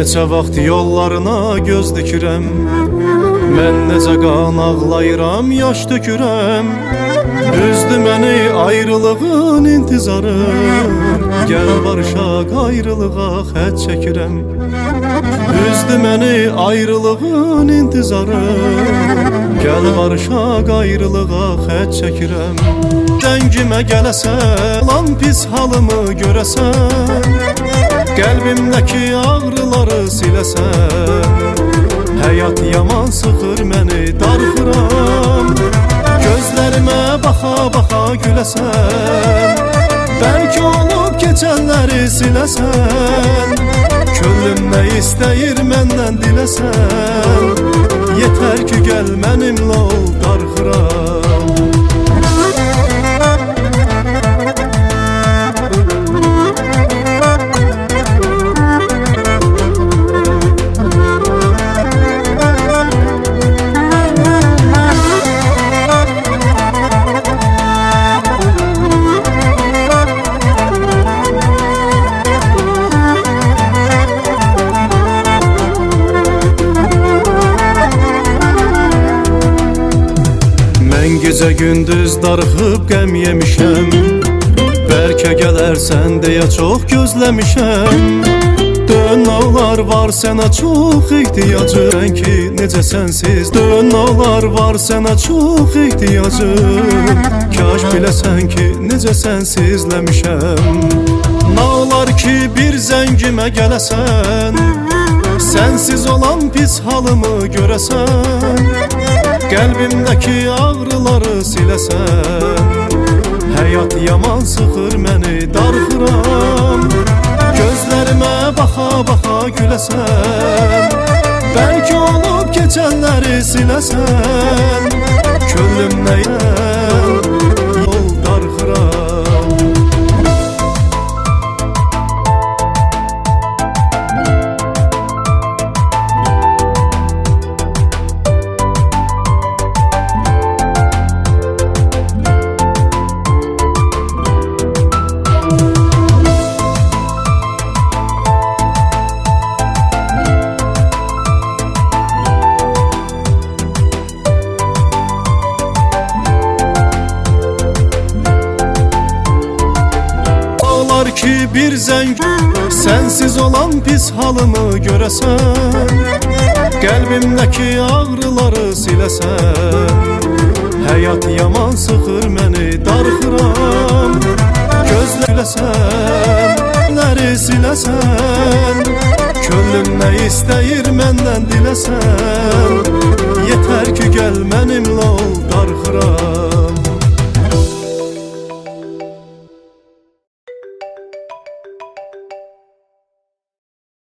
neçə vaxt yollarına göz dikirəm. Mən necə qan ağlayıram, yaş tökürəm. Üzdü məni ayrılığın intizarı. Gəl barışaq, ayrılığa xət çəkirəm. Üzdü məni ayrılığın intizarı. Gəl barışaq, ayrılığa xət çəkirəm. Dəngimə gələsən, lan pis halımı görəsən, qəlbimdəki ağrıları siləsən. Həyat yaman sıxır məni, darxıram. Gözlərimə baxa-baxa güləsən, bəlkə olub keçənləri siləsən. Könlüm nə istəyir məndən diləsən, yetər ki gəl mənimlə ol, darxıram. Gecə gündüz darıxıb qəm yemişəm, bəlkə gələrsən deyə çox gözləmişəm. Dön olar var sənə çox ehtiyacım, ki necə sənsiz. Dön olar var sənə çox ehtiyacım, kaş biləsən ki necə sənsizləmişəm. Nə olar ki bir zəngimə gələsən, sənsiz olan pis halımı görəsən. Qəlbimdəki ağrıları siləsən. Həyat yaman sıxır məni, darxıram. Gözlərimə baxa-baxa güləsən, bəlkə olub keçənləri siləsən. Könlüm nəyən yol, darxıram. Ki bir zəng sənsiz olan pis halımı görəsən, qəlbimdəki ağrıları siləsən. Həyat yaman sıxır məni, darxıram. Gözləsən, nəri siləsən. Könlüm nə istəyir məndən diləsən. Yetər ki gəl mənimlə ol, darxıram.